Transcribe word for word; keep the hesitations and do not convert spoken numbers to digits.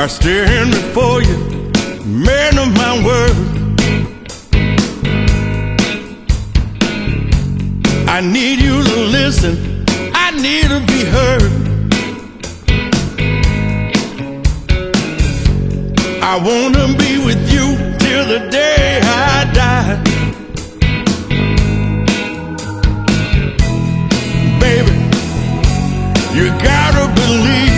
I stand before you, man of my word. I need you to listen, I need to be heard. I wanna be with you till the day I die. Baby, you gotta believe